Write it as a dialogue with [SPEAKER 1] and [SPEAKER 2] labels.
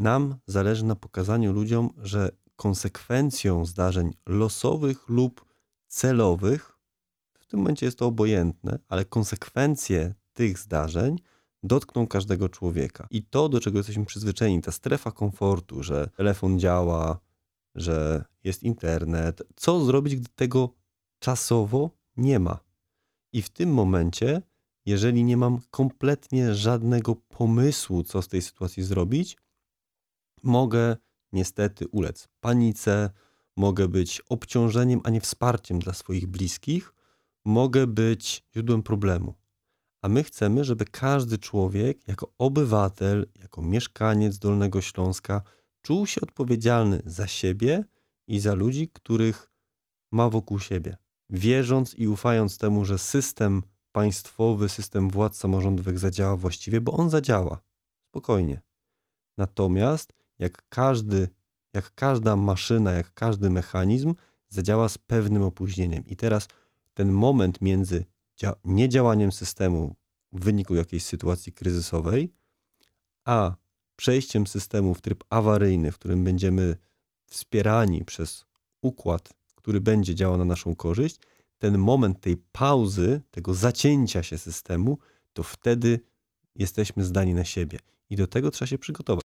[SPEAKER 1] Nam zależy na pokazaniu ludziom, że konsekwencją zdarzeń losowych lub celowych, w tym momencie jest to obojętne, ale konsekwencje tych zdarzeń dotkną każdego człowieka. I to, do czego jesteśmy przyzwyczajeni, ta strefa komfortu, że telefon działa, że jest internet, co zrobić, gdy tego czasowo nie ma. I w tym momencie, jeżeli nie mam kompletnie żadnego pomysłu, co z tej sytuacji zrobić, mogę niestety ulec panice, mogę być obciążeniem, a nie wsparciem dla swoich bliskich, mogę być źródłem problemu. A my chcemy, żeby każdy człowiek, jako obywatel, jako mieszkaniec Dolnego Śląska, czuł się odpowiedzialny za siebie i za ludzi, których ma wokół siebie. Wierząc i ufając temu, że system państwowy, system władz samorządowych zadziała właściwie, bo on zadziała. Spokojnie. Natomiast jak każda maszyna, jak każdy mechanizm zadziała z pewnym opóźnieniem. I teraz ten moment między niedziałaniem systemu w wyniku jakiejś sytuacji kryzysowej, a przejściem systemu w tryb awaryjny, w którym będziemy wspierani przez układ, który będzie działał na naszą korzyść, ten moment tej pauzy, tego zacięcia się systemu, to wtedy jesteśmy zdani na siebie. I do tego trzeba się przygotować.